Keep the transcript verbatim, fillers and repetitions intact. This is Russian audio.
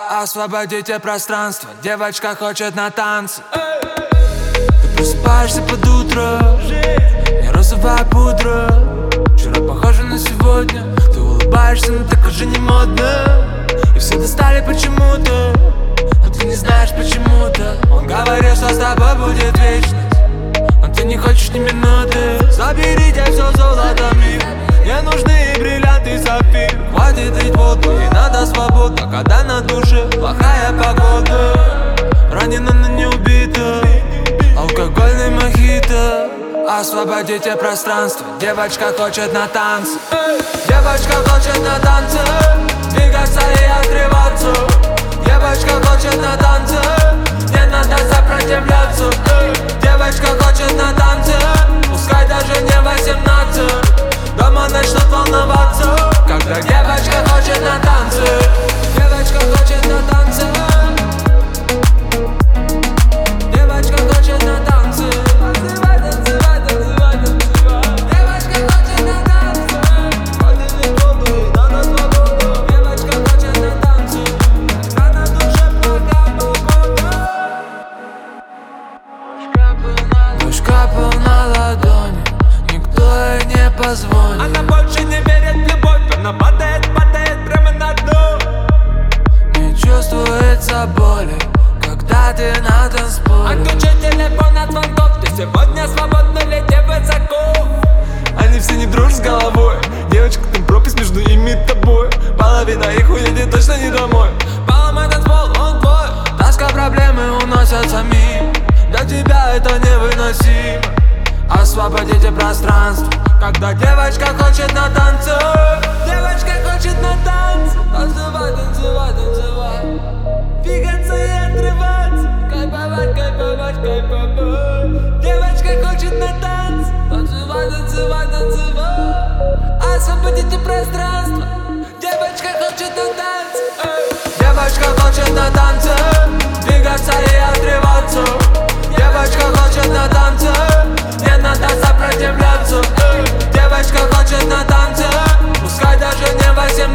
Освободите пространство, девочка хочет на танцы. Ты просыпаешься под утро, не розовая пудра. Вчера похоже на сегодня, ты улыбаешься, но так уже не модно. И все достали почему-то, но ты не знаешь почему-то. Он говорил, что с тобой будет вечность, но ты не хочешь ни минуты. Заберите все золото мира, не нужны и бриллианты, и сапфир. Хватит лить воду, ей надо свобода, когда на душе плохая погода. Ранена, но не убита, алкогольный мохито. Освободите пространство, девочка хочет на танцы. Девочка хочет на танцы, двигаться и отрываться. Девочка хочет на танцы, не надо сопротивляться. Девочка хочет на танцы, пускай даже не восемнадцать. Дома начнут волноваться, когда девочка хочет на танцы. Девочка хочет на танцы. Девочка хочет на танцы. Танцевай, танцевай, танцевай, танцевай. Девочка хочет на танцы. Хватит воду, надо свободу. Девочка хочет на танцы, когда на душе плохая погода. Дождь капал на ладони, никто ей не позвонит. Она больше не верит в любовь, она падает, падает прямо на дно. Не чувствуется боли, когда ты на танцполе. Отключи телефон от звонков, ты сегодня свободна, лети высоко. Они все не дружат с головой, девочка, там пропасть между ими и тобой. Половина их уедет точно не домой. Поломай танцпол, он твой. Тоска, проблемы уносятся мимо, для тебя это невыносимо. Освободите пространство, когда девочка хочет на танцы. Девочка хочет на танцы. Танцевай, танцевай, танцевай. Двигаться и отрываться. Кайфовать, кайфовать, кайфовать. Девочка хочет на танцы. Танцевай, танцевай, танцевай. Освободите пространство, девочка хочет на танцы. Девочка хочет на танцы, двигаться и отрываться. Девочка хочет на танцы, не надо сопротивляться. Девочка хочет на танцы, пускай даже не восемнадцать.